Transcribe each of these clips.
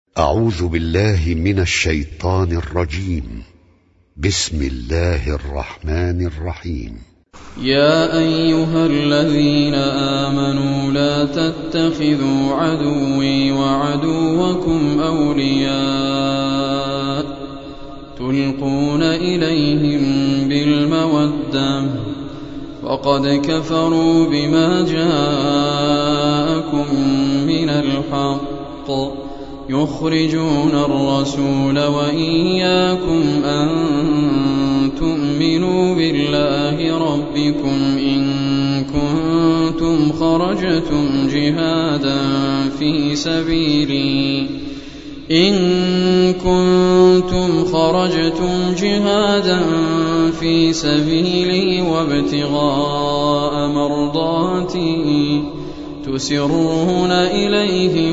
أعوذ بالله من الشيطان الرجيم. بسم الله الرحمن الرحيم. يا أيها الذين آمنوا لا تتخذوا عدوي وعدوكم أولياء تلقون إليهم بالمودة وقد كفروا بما جاءكم من الحق يخرجون الرسول وإياكم أن تؤمنوا بالله ربكم إن كنتم خرجتم جهادا في سبيلي وابتغاء مرضاتي تسرون إليهم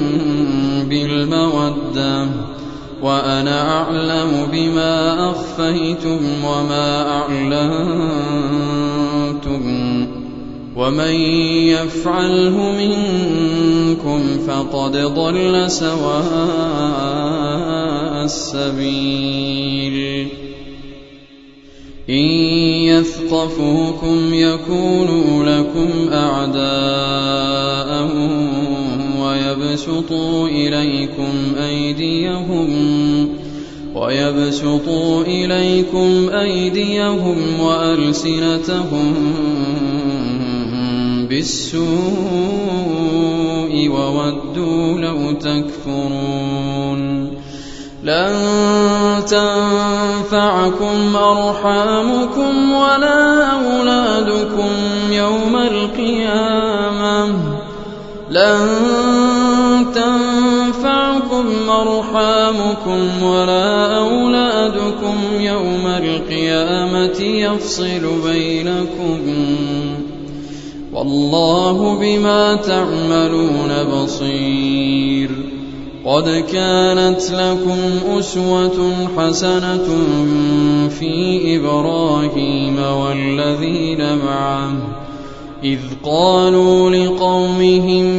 بالمودة وأنا أعلم بما أخفيتم وما أعلنتم ومن يفعله منكم فقد ضل سواء السبيل إن يثقفوكم يكونوا لكم أعداء ويبسطوا إليكم أيديهم وألسنتهم بالسوء وودوا لو تكفرون لن تنفعكم أرحامكم ولا أولادكم يوم القيامة يفصل بينكم والله بما تعملون بصير قد كانت لكم أسوة حسنة في إبراهيم والذين معه إذ قالوا لقومهم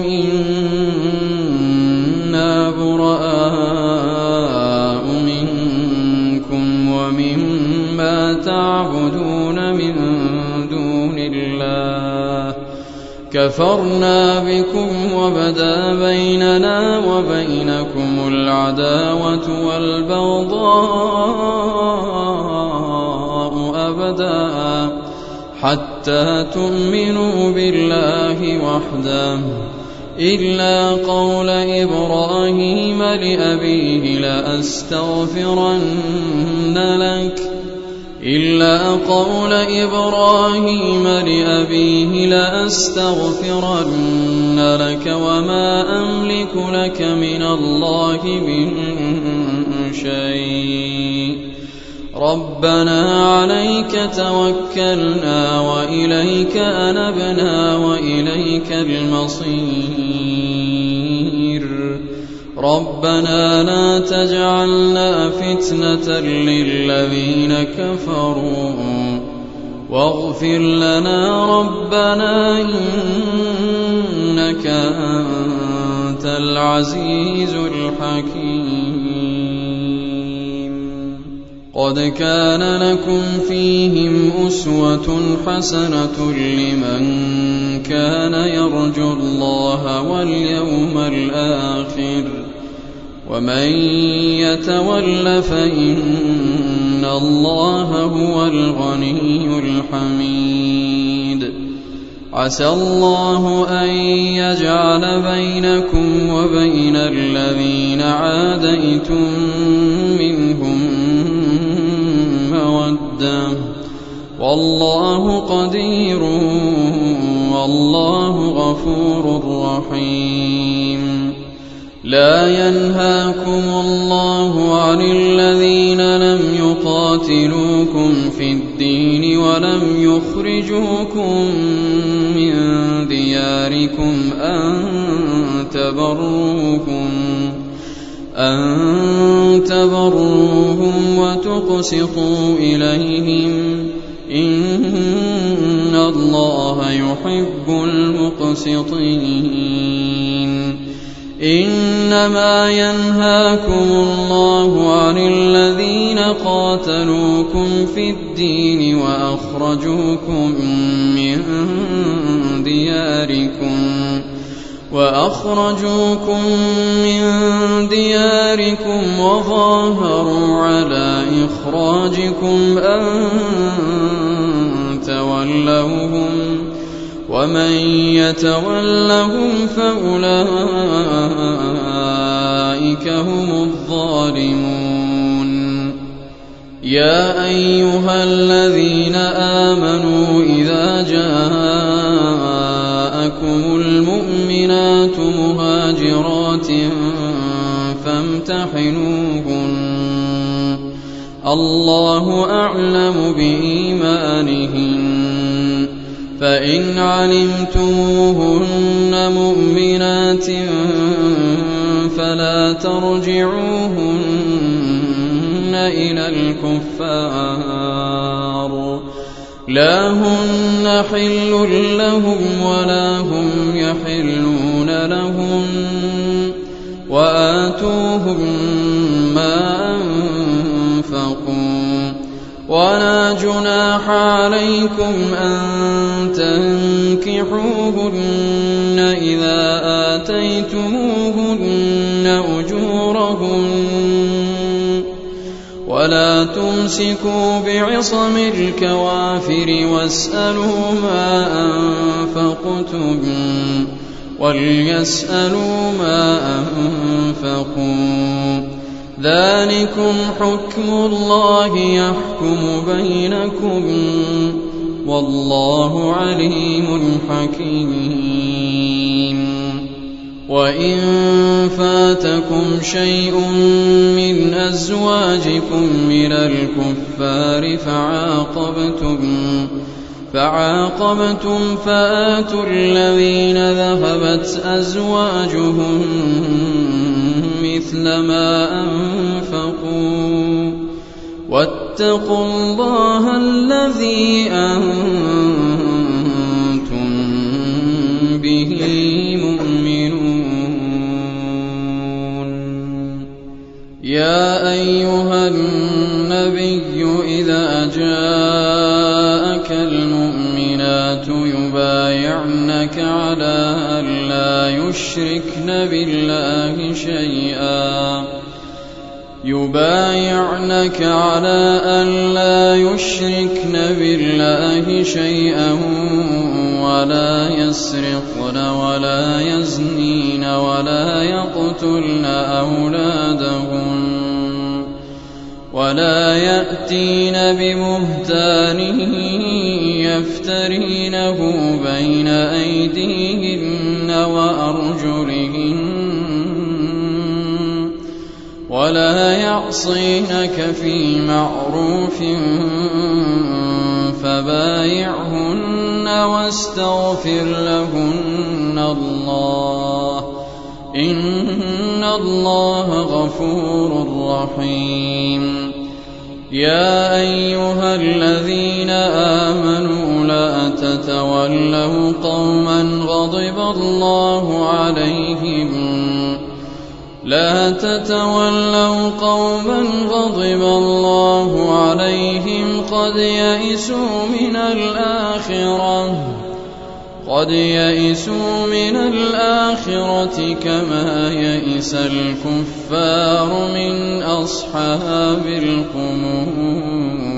إنا براء منكم ومما تعبدون من دون الله كفرنا بكم وبدا بيننا وبينكم العداوة والبغضاء أبدا حتى تؤمنوا بالله وحده إلا قول إبراهيم لأبيه لأستغفرن لك وما أملك لك من الله من شيء ربنا عليك توكلنا وإليك أنبنا وإليك المصير ربنا لا تجعلنا فتنة للذين كفروا واغفر لنا ربنا إنك أنت العزيز الحكيم قد كان لكم فيهم أسوة حسنة لمن كان يرجو الله واليوم الآخر ومن يتول فإن الله هو الغني الحميد عسى الله أن يجعل بينكم وبين الذين عاديتم منهم مودة والله قدير والله غفور رحيم لا ينهاكم الله عن الذين لم يقاتلوكم في الدين ولم يخرجوكم من دياركم أن تبروهم وتقسطوا إليهم إن الله يحب المقسطين إنما ينهاكم الله عن الذين قاتلوكم في الدين وأخرجوكم من دياركم وظاهروا على إخراجكم أن تولوهم ومن يتولهم فأولئك هم الظالمون يا أيها الذين آمنوا إذا جاءكم المؤمنات مهاجرات فامتحنوهن الله أعلم بإيمانهن فإن علمتموهن مؤمنات فلا ترجعوهن إلى الكفار لا هن حل لهم ولا هم يحلون لهم وآتوهم ما أنفقوا ولا جناح عليكم أن تنكحوهن إذا آتيتموهن أجورهن ولا تمسكوا بعصم الكوافر واسألوا ما أنفقتم وليسألوا ما أنفقوا ذلكم حكم الله يحكم بينكم والله عليم حكيم وإن فاتكم شيء من أزواجكم من الكفار فعاقبتم فآتوا الذين ذهبت أزواجهم مثل ما أنفقوا واتقوا الله الذي أنتم به مؤمنون يا أيها النبي إذا جاءك المؤمنات يبايعنك على أن لا يشركن بالله شيئا ولا يسرقن ولا يزنين ولا يقتلن أولادهن ولا يأتين ببهتان يفترينه بين أيديهن وأرجلهن ولا يعصينك في معروف فبايعهن واستغفر لهن الله إن الله غفور رحيم يا أيها الذين آمنوا لا تتولوا قوما غضب الله عليهم قد يئسوا من الآخرة كما يئس الكفار من أصحاب القبور